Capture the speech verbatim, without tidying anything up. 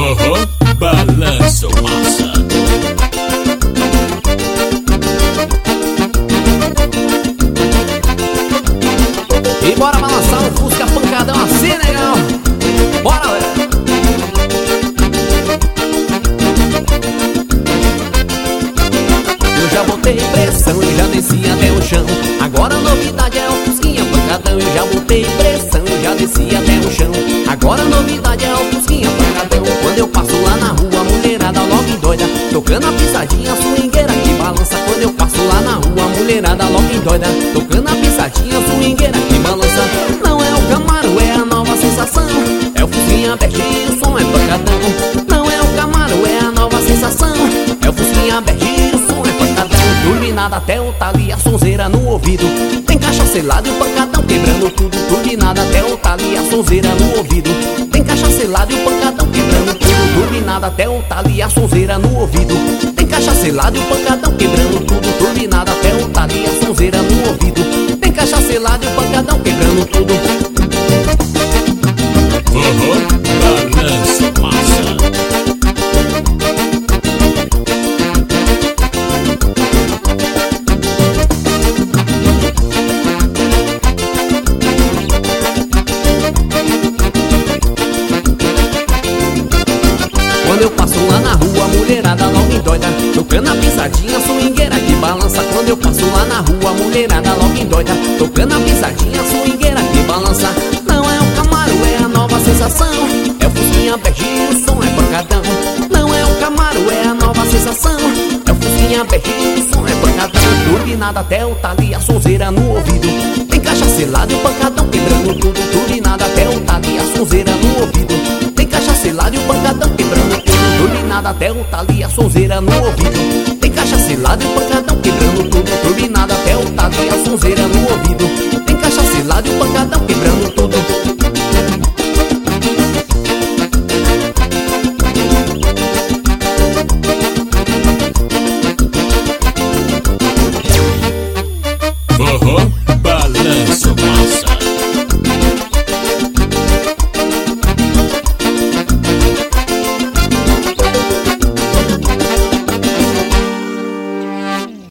Aham, balança massa. E bora balançar o Fusca pancadão assim, legal. Bora, velho. Eu já botei pressão e já desci até o chão. Agora a novidade é o Fusquinha pancadão. Eu já botei pressão e já desci até o chão. Agora a novidade é o Fusquinha pancadão. Quando eu passo lá na rua, a mulherada logo endoida, tocando a pisadinha swingueira que balança. Quando eu passo lá na rua, a mulherada logo endoida, tocando a pisadinha swingueira que balança. Não é o Camaro, é a nova sensação. É o Fusquinha Berginho, o som é pancadão. Não é o Camaro, é a nova sensação. É o Fusquinha Berginho, o som é pancadão. Turbinada até o tali, a sonzeira no ouvido. Tem caixa selada e o pancadão quebrando tudo. Turbinada até o tali, a sonzeira no ouvido. Tem caixa selada e o pancadão quebrando tudo. Turbinada até o tali, a sonzeira no ouvido. Tem caixa selada e o pancadão quebrando tudo. Turbinada até o tali, a sonzeira no ouvido. Tem caixa selada e o pancadão quebrando tudo. Aham, balança massa. Quando eu passo lá na rua, a mulherada logo endoida, tocando a pisadinha swingueira que balança. Quando eu passo lá na rua, a mulherada logo endoida, tocando a pisadinha swingueira que balança. Não é o Camaro, é a nova sensação. É o Fusquinha Berginho, o som é pancadão. Não é o Camaro, é a nova sensação. É o Fusquinha Berginho, o som é pancadão. Turbinada até o tali, a sonzeira no ouvido. Tem caixa selada e o pancadão quebrando tudo. Turbinada até o tali, a sonzeira no ouvido. Tem caixa selada e o pancadão quebrando tudo. Turbinada até o tali, a sonzeira no ouvido. Tem caixa selada e o pancadão quebrando tudo. Turbinada até o tali, a sonzeira no ouvido.